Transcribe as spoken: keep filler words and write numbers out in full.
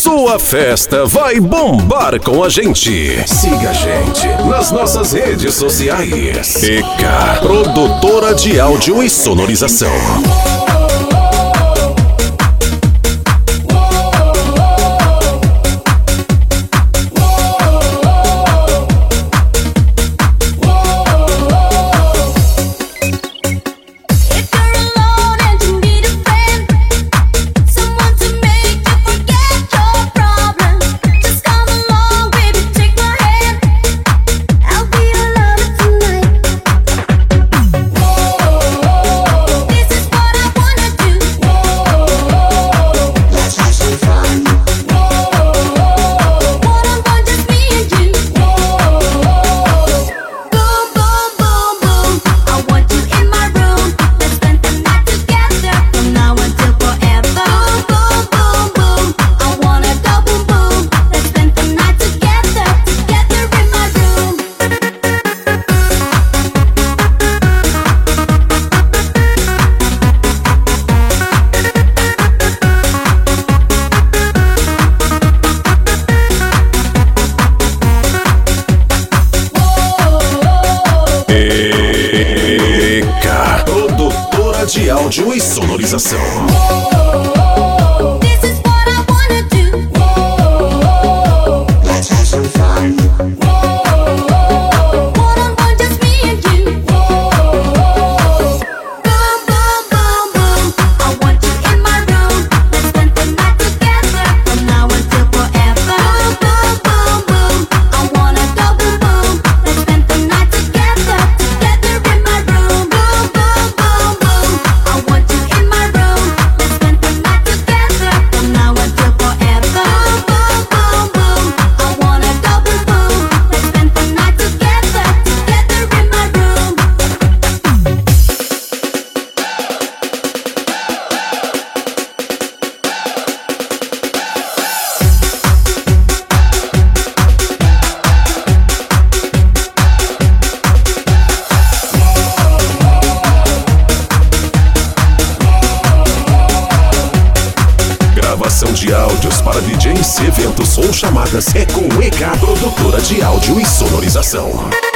Sua festa vai bombar com a gente. Siga a gente nas nossas redes sociais. E K, produtora de áudio e sonorização. E K, produtora de áudio e sonorização. Gravação de áudios para D Js, eventos ou chamadas é com E K, produtora de áudio e sonorização.